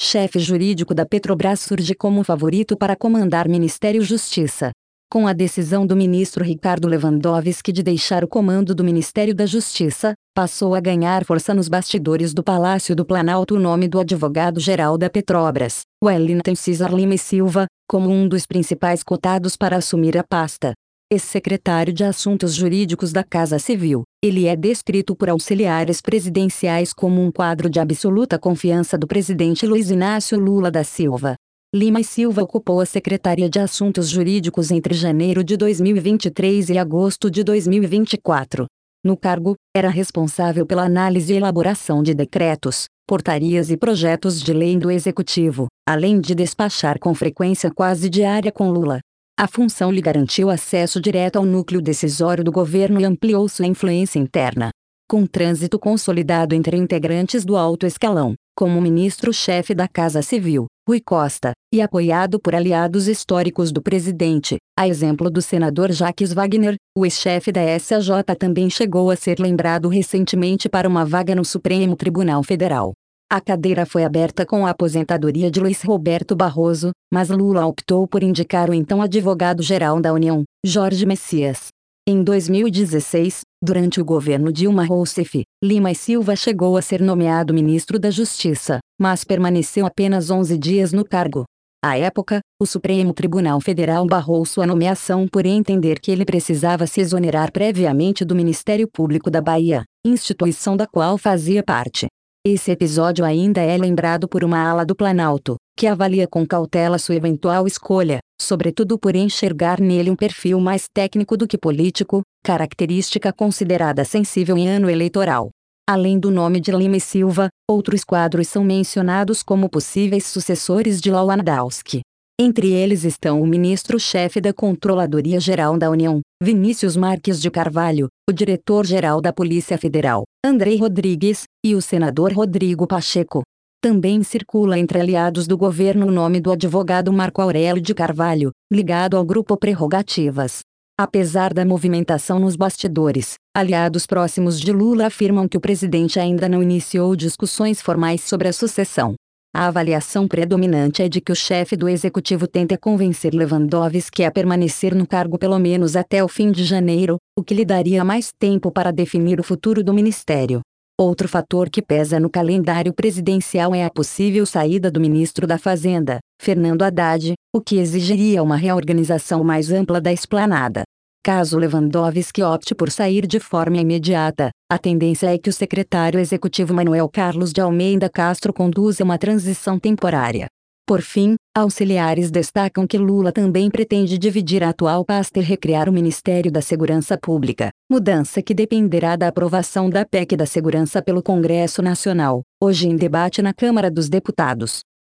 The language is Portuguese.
chefe jurídico da Petrobras, surge como favorito para comandar Ministério Justiça. Com a decisão do ministro Ricardo Lewandowski de deixar o comando do Ministério da Justiça, passou a ganhar força nos bastidores do Palácio do Planalto o nome do advogado-geral da Petrobras, Wellington Cesar Lima e Silva, como um dos principais cotados para assumir a pasta. Ex-secretário de Assuntos Jurídicos da Casa Civil, ele é descrito por auxiliares presidenciais como um quadro de absoluta confiança do presidente Luiz Inácio Lula da Silva. Lima e Silva ocupou a Secretaria de Assuntos Jurídicos entre janeiro de 2023 e agosto de 2024. No cargo, era responsável pela análise e elaboração de decretos, portarias e projetos de lei do Executivo, além de despachar com frequência quase diária com Lula. A função lhe garantiu acesso direto ao núcleo decisório do governo e ampliou sua influência interna. Com trânsito consolidado entre integrantes do alto escalão, como o ministro-chefe da Casa Civil, Rui Costa, e apoiado por aliados históricos do presidente, a exemplo do senador Jacques Wagner, o ex-chefe da SAJ também chegou a ser lembrado recentemente para uma vaga no Supremo Tribunal Federal. A cadeira foi aberta com a aposentadoria de Luiz Roberto Barroso, mas Lula optou por indicar o então advogado-geral da União, Jorge Messias. Em 2016, durante o governo Dilma Rousseff, Lima e Silva chegou a ser nomeado ministro da Justiça, mas permaneceu apenas 11 dias no cargo. À época, o Supremo Tribunal Federal barrou sua nomeação por entender que ele precisava se exonerar previamente do Ministério Público da Bahia, instituição da qual fazia parte. Esse episódio ainda é lembrado por uma ala do Planalto, que avalia com cautela sua eventual escolha, sobretudo por enxergar nele um perfil mais técnico do que político, característica considerada sensível em ano eleitoral. Além do nome de Lima e Silva, outros quadros são mencionados como possíveis sucessores de Lewandowski. Entre eles estão o ministro-chefe da Controladoria Geral da União, Vinícius Marques de Carvalho, o diretor-geral da Polícia Federal, Andrei Rodrigues, e o senador Rodrigo Pacheco. Também circula entre aliados do governo o nome do advogado Marco Aurélio de Carvalho, ligado ao grupo Prerrogativas. Apesar da movimentação nos bastidores, aliados próximos de Lula afirmam que o presidente ainda não iniciou discussões formais sobre a sucessão. A avaliação predominante é de que o chefe do executivo tenta convencer Lewandowski a permanecer no cargo pelo menos até o fim de janeiro, o que lhe daria mais tempo para definir o futuro do ministério. Outro fator que pesa no calendário presidencial é a possível saída do ministro da Fazenda, Fernando Haddad, o que exigiria uma reorganização mais ampla da esplanada. Caso Lewandowski opte por sair de forma imediata, a tendência é que o secretário executivo Manuel Carlos de Almeida Castro conduza uma transição temporária. Por fim, auxiliares destacam que Lula também pretende dividir a atual pasta e recriar o Ministério da Segurança Pública, mudança que dependerá da aprovação da PEC da Segurança pelo Congresso Nacional, hoje em debate na Câmara dos Deputados.